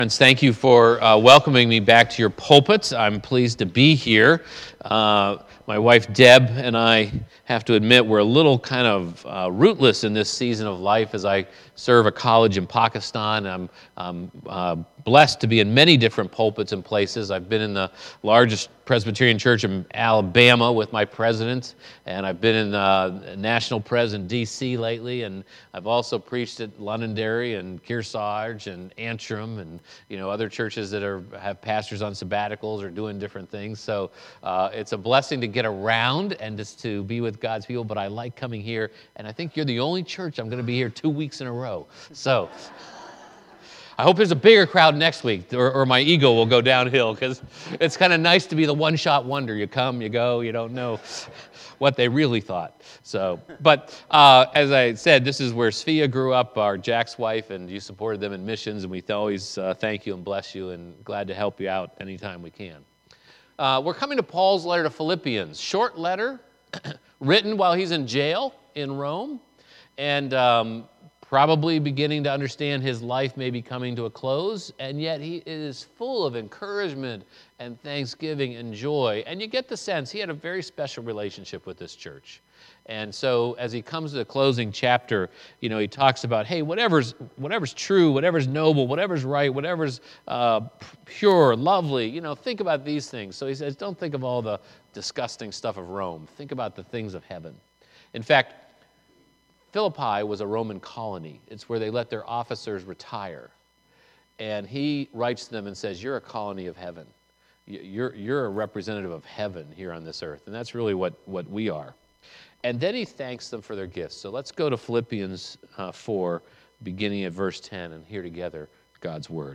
Friends, thank you for welcoming me back to your pulpits. I'm pleased to be here. My wife Deb and I have to admit we're a little kind of rootless in this season of life as I serve a college in Pakistan. I'm blessed to be in many different pulpits and places. I've been in the largest Presbyterian church in Alabama with my president, and I've been in National Pres in D.C. lately, and I've also preached at Londonderry and Kearsarge and Antrim and other churches that have pastors on sabbaticals or doing different things. So it's a blessing to get around and just to be with God's people, but I like coming here, and I think you're the only church I'm going to be here 2 weeks in a row. So I hope there's a bigger crowd next week, or my ego will go downhill, because it's kind of nice to be the one-shot wonder. You come, you go, you don't know what they really thought. But as I said, this is where Sphia grew up, Jack's wife, and you supported them in missions, and we always thank you and bless you, and glad to help you out anytime we can. We're coming to Paul's letter to Philippians, short letter, written while he's in jail in Rome, and probably beginning to understand his life may be coming to a close, and yet he is full of encouragement and thanksgiving and joy. And you get the sense he had a very special relationship with this church. And so as he comes to the closing chapter, he talks about, hey, whatever's true, whatever's noble, whatever's right, whatever's pure, lovely, think about these things. So he says, don't think of all the disgusting stuff of Rome. Think about the things of heaven. In fact, Philippi was a Roman colony. It's where they let their officers retire. And he writes to them and says, you're a colony of heaven. You're a representative of heaven here on this earth. And that's really what we are. And then he thanks them for their gifts. So let's go to Philippians 4, beginning at verse 10, and hear together God's word.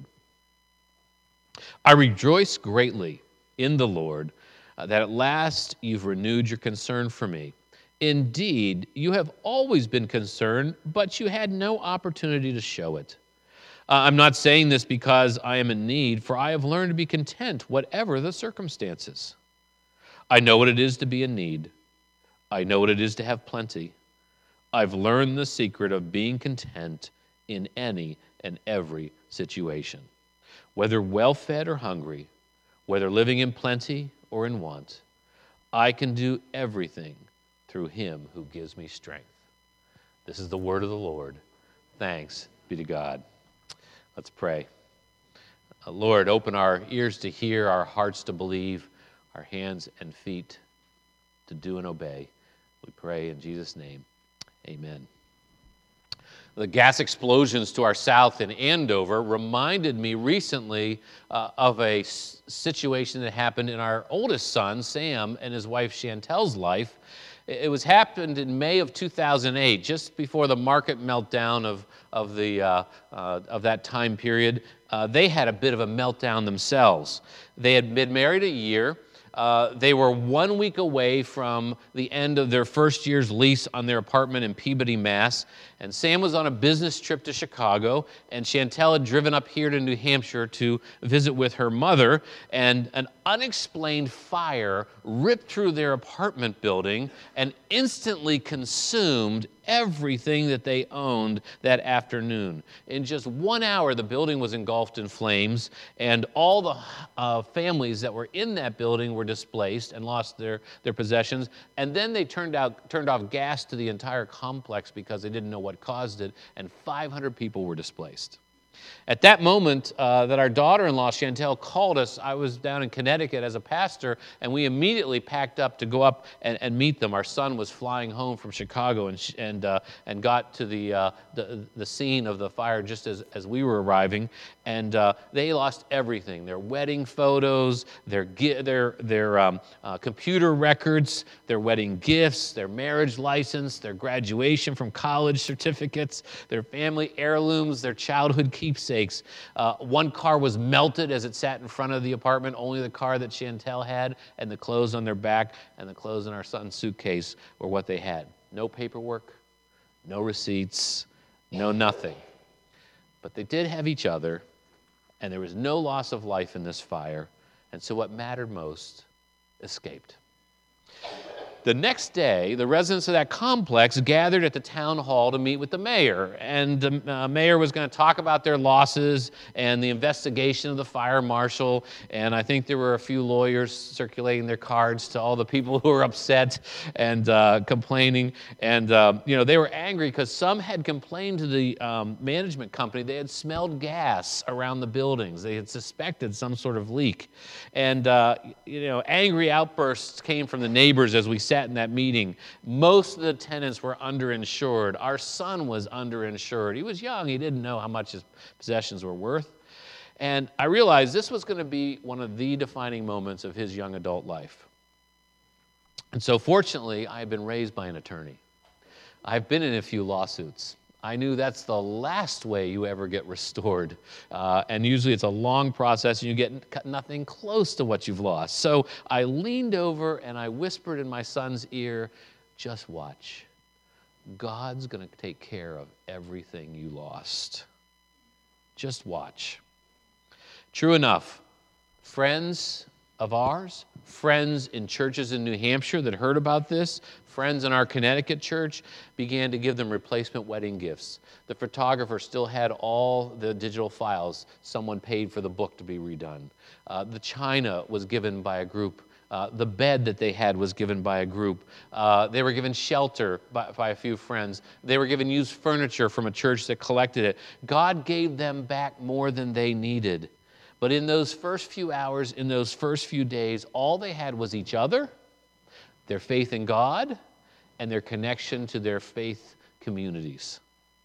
I rejoice greatly in the Lord that at last you've renewed your concern for me. Indeed, you have always been concerned, but you had no opportunity to show it. I'm not saying this because I am in need, for I have learned to be content, whatever the circumstances. I know what it is to be in need. I know what it is to have plenty. I've learned the secret of being content in any and every situation, whether well-fed or hungry, whether living in plenty or in want. I can do everything through him who gives me strength. This is the word of the Lord. Thanks be to God. Let's pray. Lord, open our ears to hear, our hearts to believe, our hands and feet to do and obey. We pray in Jesus' name. Amen. The gas explosions to our south in Andover reminded me recently of a situation that happened in our oldest son, Sam, and his wife Chantel's life. It happened in May of 2008, just before the market meltdown of that time period. They had a bit of a meltdown themselves. They had been married a year. They were 1 week away from the end of their first year's lease on their apartment in Peabody, Mass. And Sam was on a business trip to Chicago, and Chantel had driven up here to New Hampshire to visit with her mother, and an unexplained fire ripped through their apartment building and instantly consumed everything that they owned that afternoon. In just 1 hour, the building was engulfed in flames, and all the families that were in that building were displaced and lost their possessions. And then they turned off gas to the entire complex because they didn't know what caused it, and 500 people were displaced. At that moment that our daughter-in-law, Chantel, called us, I was down in Connecticut as a pastor, and we immediately packed up to go up and meet them. Our son was flying home from Chicago and got to the scene of the fire just as we were arriving, and they lost everything: their wedding photos, their computer records, their wedding gifts, their marriage license, their graduation from college certificates, their family heirlooms, their childhood keepsakes. One car was melted as it sat in front of the apartment, only the car that Chantel had, and the clothes on their back and the clothes in our son's suitcase were what they had. No paperwork, no receipts, no nothing. But they did have each other, and there was no loss of life in this fire, and so what mattered most escaped. the next day, the residents of that complex gathered at the town hall to meet with the mayor. And the mayor was going to talk about their losses and the investigation of the fire marshal. And I think there were a few lawyers circulating their cards to all the people who were upset and complaining. And, they were angry because some had complained to the management company. They had smelled gas around the buildings. They had suspected some sort of leak. And, angry outbursts came from the neighbors as we sat in that meeting. Most of the tenants were underinsured. Our son was underinsured. He was young. He didn't know how much his possessions were worth. And I realized this was going to be one of the defining moments of his young adult life. And so fortunately, I had been raised by an attorney. I've been in a few lawsuits. I knew that's the last way you ever get restored. And usually it's a long process and you get nothing close to what you've lost. So I leaned over and I whispered in my son's ear, just watch. God's going to take care of everything you lost. Just watch. True enough, friends of ours, friends in churches in New Hampshire that heard about this, friends in our Connecticut church began to give them replacement wedding gifts. The photographer still had all the digital files. Someone paid for the book to be redone. The china was given by a group. The bed that they had was given by a group. They were given shelter by a few friends. They were given used furniture from a church that collected it. God gave them back more than they needed. But in those first few hours, in those first few days, all they had was each other, their faith in God, and their connection to their faith communities.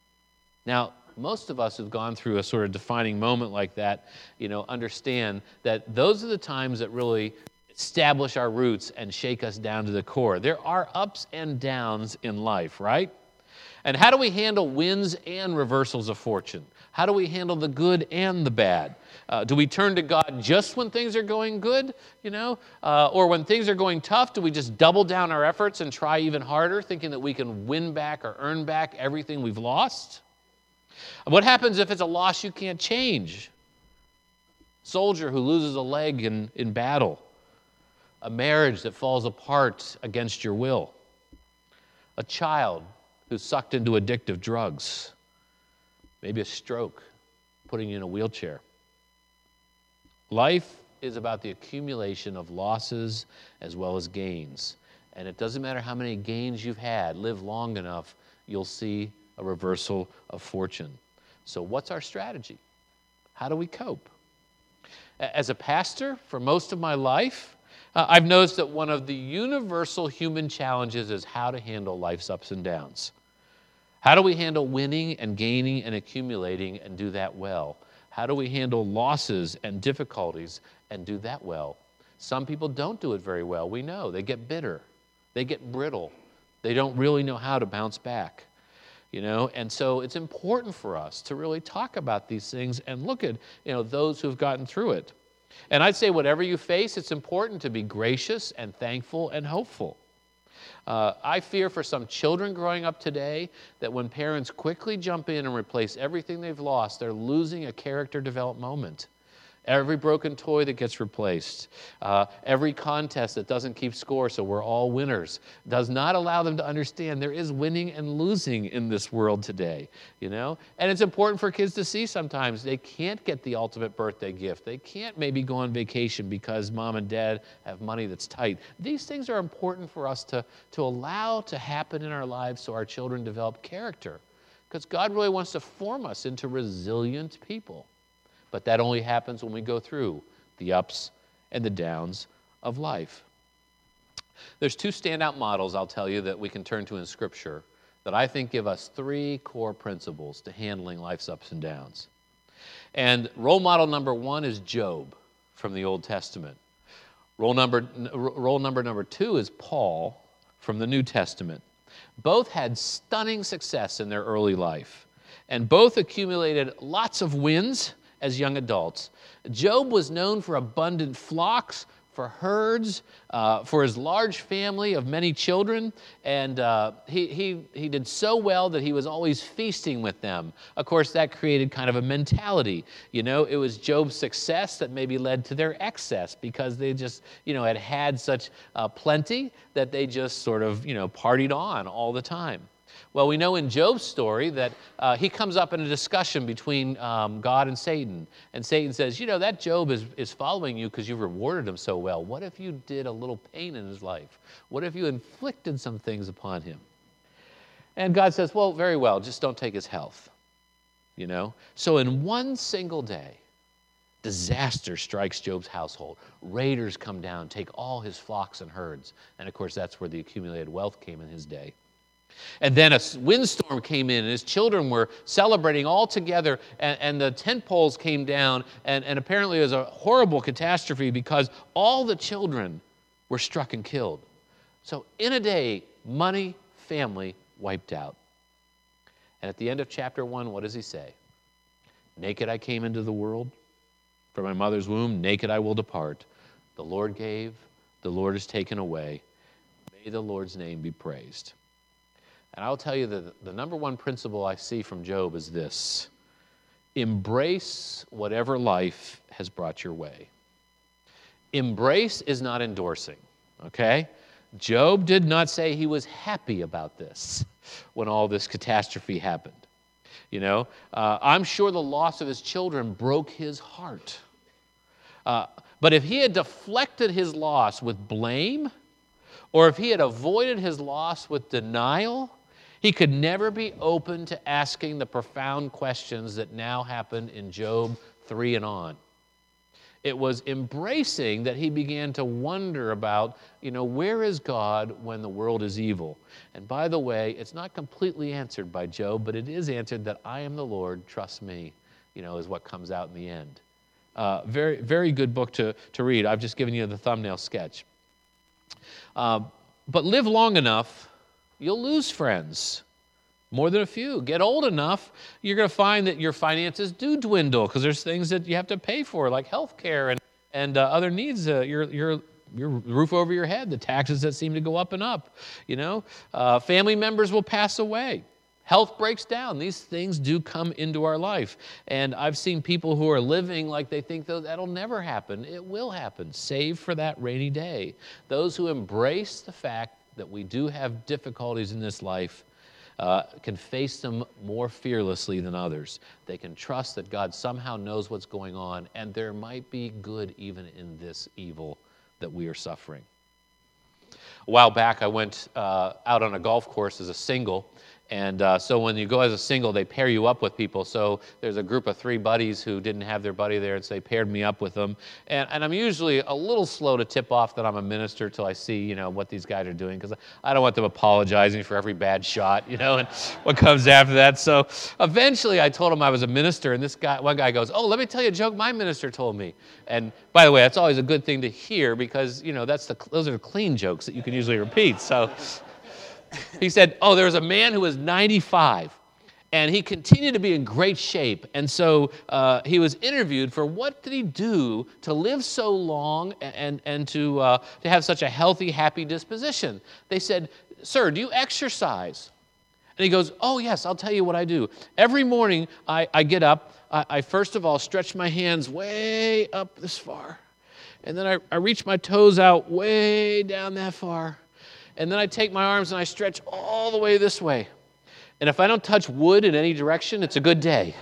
Now, most of us who've gone through a sort of defining moment like that, understand that those are the times that really establish our roots and shake us down to the core. There are ups and downs in life, right? And how do we handle wins and reversals of fortune? How do we handle the good and the bad? Do we turn to God just when things are going good, or when things are going tough, do we just double down our efforts and try even harder, thinking that we can win back or earn back everything we've lost? What happens if it's a loss you can't change? Soldier who loses a leg in battle, a marriage that falls apart against your will, a child who's sucked into addictive drugs, maybe a stroke, putting you in a wheelchair. Life is about the accumulation of losses as well as gains. And it doesn't matter how many gains you've had, live long enough, you'll see a reversal of fortune. So what's our strategy? How do we cope? As a pastor, for most of my life, I've noticed that one of the universal human challenges is how to handle life's ups and downs. How do we handle winning and gaining and accumulating and do that well? How do we handle losses and difficulties and do that well? Some people don't do it very well. We know. They get bitter. They get brittle. They don't really know how to bounce back. And so it's important for us to really talk about these things and look at, those who've gotten through it. And I'd say whatever you face, it's important to be gracious and thankful and hopeful. I fear for some children growing up today that when parents quickly jump in and replace everything they've lost, they're losing a character development moment. Every broken toy that gets replaced, every contest that doesn't keep score so we're all winners, does not allow them to understand there is winning and losing in this world today, And it's important for kids to see sometimes they can't get the ultimate birthday gift. They can't maybe go on vacation because mom and dad have money that's tight. These things are important for us to allow to happen in our lives so our children develop character. Because God really wants to form us into resilient people. But that only happens when we go through the ups and the downs of life. There's two standout models, I'll tell you, that we can turn to in Scripture that I think give us three core principles to handling life's ups and downs. And role model number one is Job from the Old Testament. Role number two is Paul from the New Testament. Both had stunning success in their early life, and both accumulated lots of wins as young adults. Job was known for abundant flocks, for herds, for his large family of many children, and he did so well that he was always feasting with them. Of course, that created kind of a mentality. You know, it was Job's success that maybe led to their excess, because they just, had such plenty that they just sort of, partied on all the time. Well, we know in Job's story that he comes up in a discussion between God and Satan. And Satan says, that Job is following you because you rewarded him so well. What if you did a little pain in his life? What if you inflicted some things upon him? And God says, well, very well, just don't take his health. So in one single day, disaster strikes Job's household. Raiders come down, take all his flocks and herds. And of course, that's where the accumulated wealth came in his day. And then a windstorm came in, and his children were celebrating all together, and the tent poles came down, and apparently it was a horrible catastrophe because all the children were struck and killed. So in a day, money, family wiped out. And at the end of chapter 1, what does he say? Naked I came into the world, from my mother's womb, naked I will depart. The Lord gave, the Lord has taken away. May the Lord's name be praised. And I'll tell you that the number one principle I see from Job is this: embrace whatever life has brought your way. Embrace is not endorsing, okay? Job did not say he was happy about this when all this catastrophe happened. I'm sure the loss of his children broke his heart. But if he had deflected his loss with blame, or if he had avoided his loss with denial, he could never be open to asking the profound questions that now happen in Job 3 and on. It was embracing that he began to wonder about, where is God when the world is evil? And by the way, it's not completely answered by Job, but it is answered that I am the Lord, trust me, is what comes out in the end. Very, very good book to read. I've just given you the thumbnail sketch. But live long enough, you'll lose friends. More than a few. Get old enough, you're going to find that your finances do dwindle because there's things that you have to pay for, like health care and other needs, your roof over your head, the taxes that seem to go up and up. Family members will pass away. Health breaks down. These things do come into our life. And I've seen people who are living like they think that'll never happen. It will happen. Save for that rainy day. Those who embrace the fact that we do have difficulties in this life can face them more fearlessly than others. They can trust that God somehow knows what's going on, and there might be good even in this evil that we are suffering. A while back, I went out on a golf course as a single. And so when you go as a single, they pair you up with people. So there's a group of 3 buddies who didn't have their buddy there, and so they paired me up with them. And I'm usually a little slow to tip off that I'm a minister till I see, what these guys are doing, because I don't want them apologizing for every bad shot, and what comes after that. So eventually I told them I was a minister, and one guy goes, oh, let me tell you a joke my minister told me. And by the way, that's always a good thing to hear because, those are clean jokes that you can usually repeat. So he said, there was a man who was 95, and he continued to be in great shape. And so he was interviewed for what did he do to live so long and to have such a healthy, happy disposition. They said, sir, do you exercise? And he goes, oh, yes, I'll tell you what I do. Every morning I get up. I first of all stretch my hands way up this far. And then I reach my toes out way down that far. And then I take my arms and I stretch all the way this way. And if I don't touch wood in any direction, it's a good day.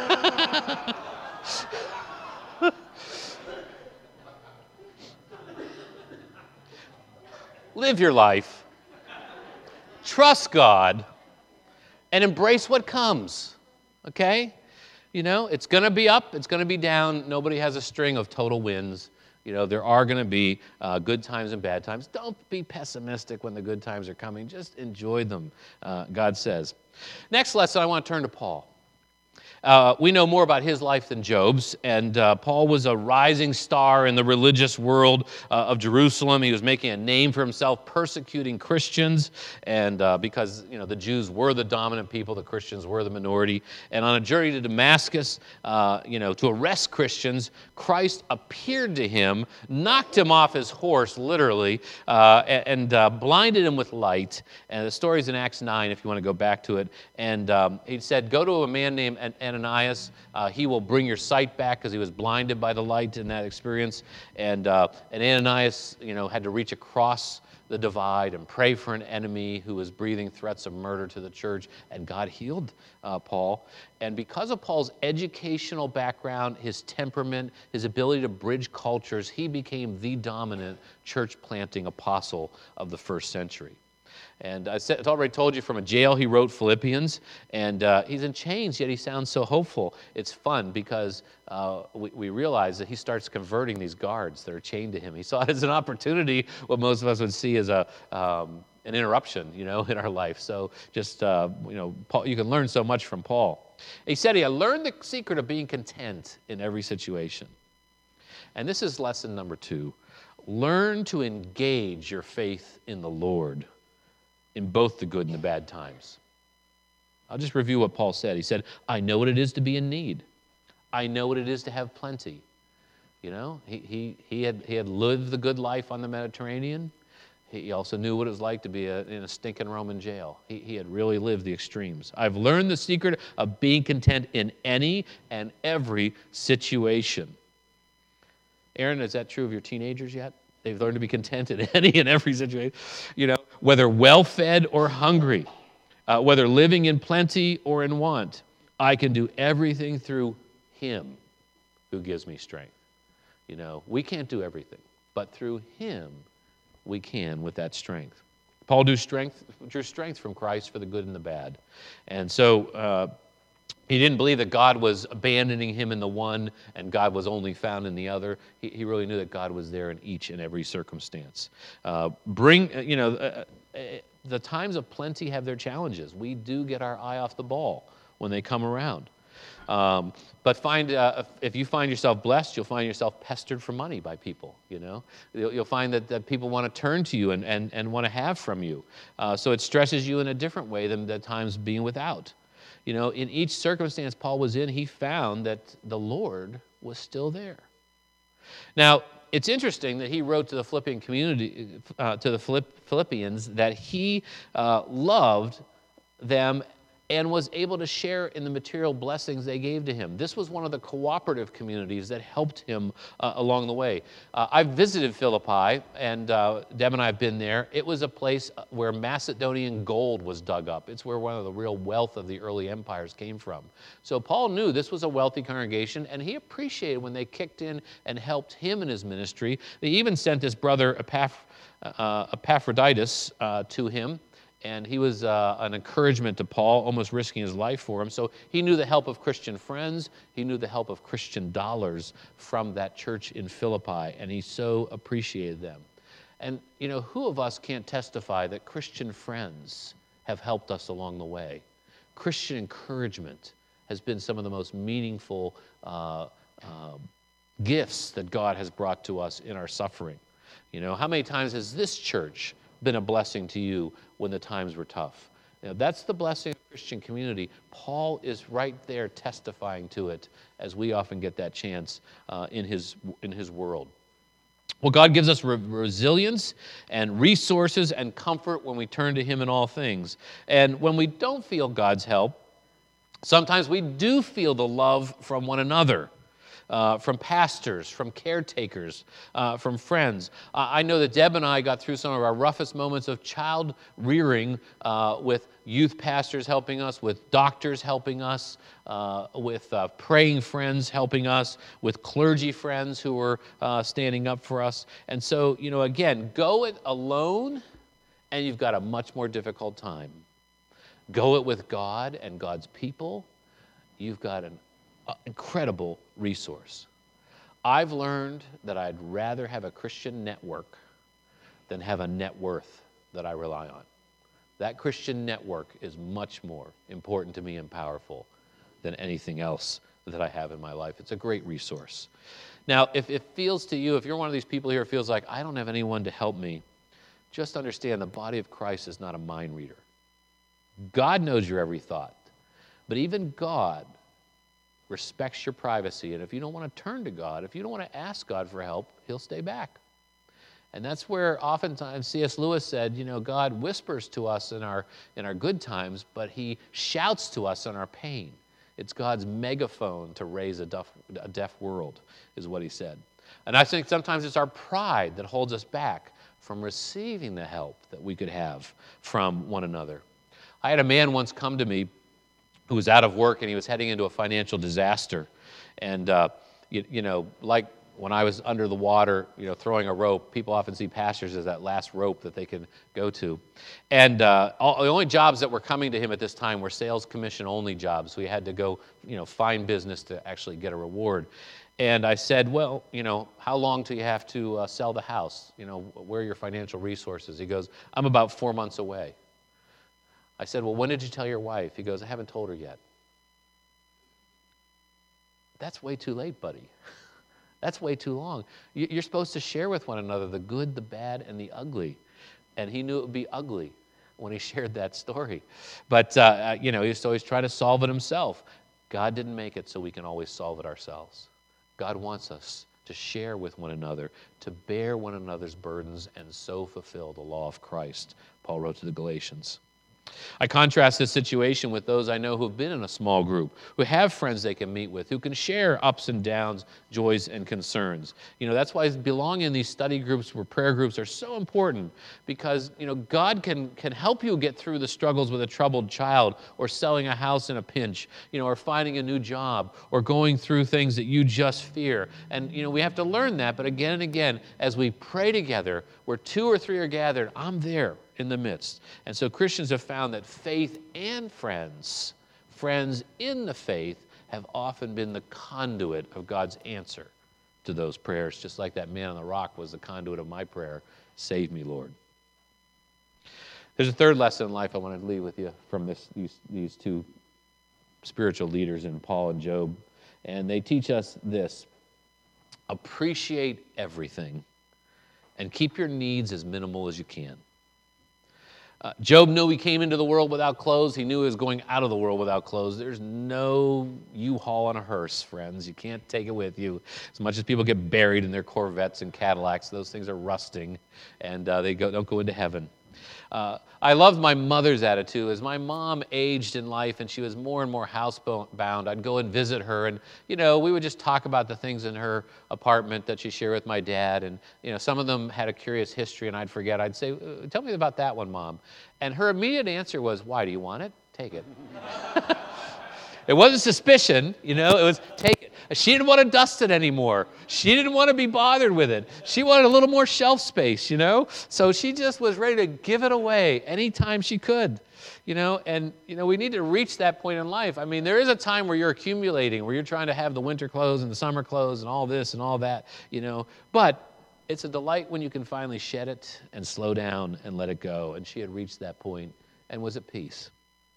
Live your life. Trust God. And embrace what comes. Okay? It's going to be up. It's going to be down. Nobody has a string of total wins. There are going to be good times and bad times. Don't be pessimistic when the good times are coming. Just enjoy them, God says. Next lesson, I want to turn to Paul. We know more about his life than Job's, and Paul was a rising star in the religious world of Jerusalem. He was making a name for himself, persecuting Christians, and because the Jews were the dominant people, the Christians were the minority. And on a journey to Damascus, to arrest Christians, Christ appeared to him, knocked him off his horse, literally, and blinded him with light. And the story's in Acts 9, if you want to go back to it. And he said, "Go to a man named Ananias. He will bring your sight back," because he was blinded by the light in that experience. And Ananias, had to reach across the divide and pray for an enemy who was breathing threats of murder to the church, and God healed Paul. And because of Paul's educational background, his temperament, his ability to bridge cultures, he became the dominant church-planting apostle of the first century. And I've already told you, from a jail he wrote Philippians, and he's in chains, yet he sounds so hopeful. It's fun because we realize that he starts converting these guards that are chained to him. He saw it as an opportunity, what most of us would see as an interruption, in our life. So just, Paul, you can learn so much from Paul. He said, I learned the secret of being content in every situation. And this is lesson number 2. Learn to engage your faith in the Lord in both the good and the bad times. I'll just review what Paul said. He said, I know what it is to be in need. I know what it is to have plenty. He had lived the good life on the Mediterranean. He also knew what it was like to be in a stinking Roman jail. He had really lived the extremes. I've learned the secret of being content in any and every situation. Aaron, is that true of your teenagers yet? They've learned to be content in any and every situation. Whether well-fed or hungry, whether living in plenty or in want, I can do everything through Him who gives me strength. We can't do everything, but through Him we can with that strength. Paul drew strength from Christ for the good and the bad. And so he didn't believe that God was abandoning him in the one and God was only found in the other. He really knew that God was there in each and every circumstance. The times of plenty have their challenges. We do get our eye off the ball when they come around. But if you find yourself blessed, you'll find yourself pestered for money by people. You'll find that people want to turn to you and want to have from you. So it stresses you in a different way than the times being without. In each circumstance Paul was in, he found that the Lord was still there. Now, it's interesting that he wrote to the Philippian community, to the Philippians, that he loved them and was able to share in the material blessings they gave to him. This was one of the cooperative communities that helped him along the way. I've visited Philippi, and Deb and I have been there. It was a place where Macedonian gold was dug up. It's where one of the real wealth of the early empires came from. So Paul knew this was a wealthy congregation, and he appreciated when they kicked in and helped him in his ministry. They even sent his brother Epaphroditus to him. And he was an encouragement to Paul, almost risking his life for him. So he knew the help of Christian friends. He knew the help of Christian dollars from that church in Philippi, and he so appreciated them. And, who of us can't testify that Christian friends have helped us along the way? Christian encouragement has been some of the most meaningful gifts that God has brought to us in our suffering. How many times has this church been a blessing to you when the times were tough? That's the blessing of Christian community. Paul is right there testifying to it, as we often get that chance in his world. Well, God gives us resilience and resources and comfort when we turn to Him in all things. And when we don't feel God's help, sometimes we do feel the love from one another. From pastors, from caretakers, from friends. I know that Deb and I got through some of our roughest moments of child rearing with youth pastors helping us, with doctors helping us, with praying friends helping us, with clergy friends who were standing up for us. And so, again, go it alone and you've got a much more difficult time. Go it with God and God's people, you've got an incredible resource. I've learned that I'd rather have a Christian network than have a net worth that I rely on. That Christian network is much more important to me and powerful than anything else that I have in my life. It's a great resource. Now, if it feels to you, if you're one of these people here who feels like, I don't have anyone to help me, just understand the body of Christ is not a mind reader. God knows your every thought, but even God respects your privacy, and if you don't want to turn to God, if you don't want to ask God for help, he'll stay back. And that's where oftentimes C.S. Lewis said, God whispers to us in our good times, but he shouts to us in our pain. It's God's megaphone to raise a deaf world, is what he said. And I think sometimes it's our pride that holds us back from receiving the help that we could have from one another. I had a man once come to me who was out of work, and he was heading into a financial disaster. And, like when I was under the water, throwing a rope, people often see pastors as that last rope that they can go to. And the only jobs that were coming to him at this time were sales commission only jobs. So he had to go, find business to actually get a reward. And I said, well, how long do you have to sell the house? Where are your financial resources? He goes, I'm about 4 months away. I said, well, when did you tell your wife? He goes, I haven't told her yet. That's way too late, buddy. That's way too long. You're supposed to share with one another the good, the bad, and the ugly. And he knew it would be ugly when he shared that story. But, he was always trying to solve it himself. God didn't make it so we can always solve it ourselves. God wants us to share with one another, to bear one another's burdens, and so fulfill the law of Christ, Paul wrote to the Galatians. I contrast this situation with those I know who have been in a small group, who have friends they can meet with, who can share ups and downs, joys and concerns. That's why belonging in these study groups or prayer groups are so important, because, God can help you get through the struggles with a troubled child, or selling a house in a pinch, or finding a new job, or going through things that you just fear. And, we have to learn that, but again and again, as we pray together, where 2 or 3 are gathered, I'm there in the midst. And so Christians have found that faith and friends in the faith, have often been the conduit of God's answer to those prayers, just like that man on the rock was the conduit of my prayer, save me, Lord. There's a third lesson in life I want to leave with you from these 2 spiritual leaders in Paul and Job, and they teach us this: appreciate everything and keep your needs as minimal as you can. Job knew he came into the world without clothes. He knew he was going out of the world without clothes. There's no U-Haul on a hearse, friends. You can't take it with you. As much as people get buried in their Corvettes and Cadillacs, those things are rusting, and they don't go into heaven. I loved my mother's attitude. As my mom aged in life and she was more and more housebound, I'd go and visit her, and we would just talk about the things in her apartment that she shared with my dad, and some of them had a curious history and I'd forget. I'd say, tell me about that one, Mom. And her immediate answer was, why, do you want it? Take it. It wasn't suspicion, it was take it. She didn't want to dust it anymore. She didn't want to be bothered with it. She wanted a little more shelf space, So she just was ready to give it away anytime she could, And, we need to reach that point in life. I mean, there is a time where you're accumulating, where you're trying to have the winter clothes and the summer clothes and all this and all that, But it's a delight when you can finally shed it and slow down and let it go. And she had reached that point and was at peace.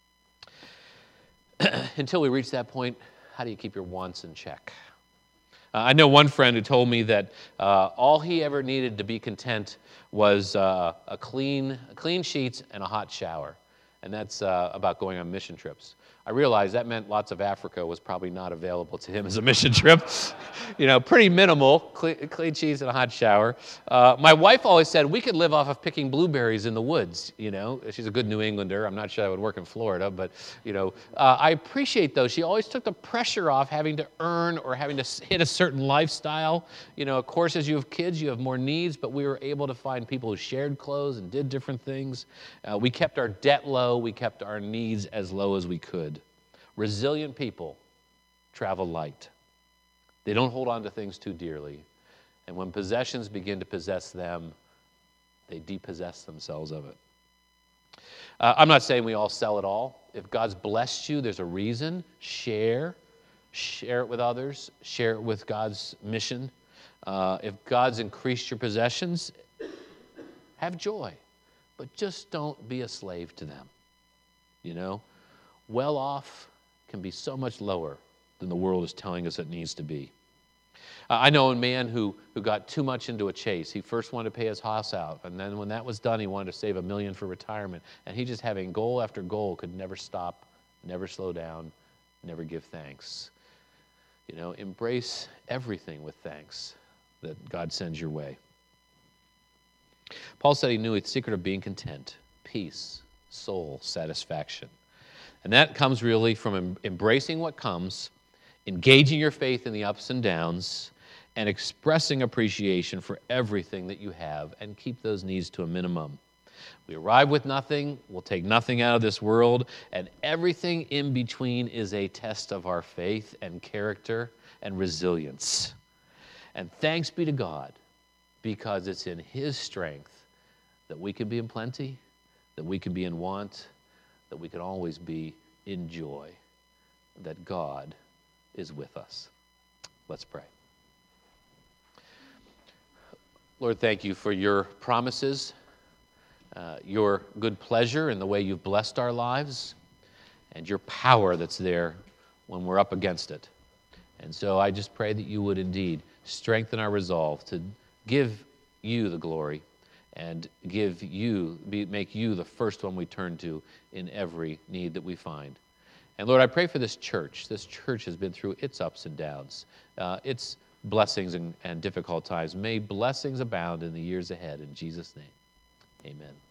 Until we reach that point, how do you keep your wants in check? I know one friend who told me that all he ever needed to be content was clean sheets and a hot shower. And that's about going on mission trips. I realized that meant lots of Africa was probably not available to him as a mission trip. Pretty minimal, clean sheets and a hot shower. My wife always said we could live off of picking blueberries in the woods, She's a good New Englander. I'm not sure that would work in Florida, but, I appreciate, though, she always took the pressure off having to earn or having to hit a certain lifestyle. Of course, as you have kids, you have more needs, but we were able to find people who shared clothes and did different things. We kept our debt low. We kept our needs as low as we could. Resilient people travel light. They don't hold on to things too dearly. And when possessions begin to possess them, they depossess themselves of it. I'm not saying we all sell it all. If God's blessed you, there's a reason. Share it with others. Share it with God's mission. If God's increased your possessions, have joy. But just don't be a slave to them. Well off can be so much lower than the world is telling us it needs to be. I know a man who got too much into a chase. He first wanted to pay his house out, and then when that was done, he wanted to save $1 million for retirement. And he just having goal after goal could never stop, never slow down, never give thanks. You know, embrace everything with thanks that God sends your way. Paul said he knew the secret of being content, peace, soul satisfaction. And that comes really from embracing what comes, engaging your faith in the ups and downs, and expressing appreciation for everything that you have, and keep those needs to a minimum. We arrive with nothing, we'll take nothing out of this world, and everything in between is a test of our faith and character and resilience. And thanks be to God, because it's in His strength that we can be in plenty, that we can be in want, that we can always be in joy, that God is with us. Let's pray. Lord, thank you for your promises, your good pleasure in the way you've blessed our lives, and your power that's there when we're up against it. And so I just pray that you would indeed strengthen our resolve to give you the glory and make you the first one we turn to in every need that we find. And Lord, I pray for this church. This church has been through its ups and downs, its blessings and difficult times. May blessings abound in the years ahead. In Jesus' name, amen.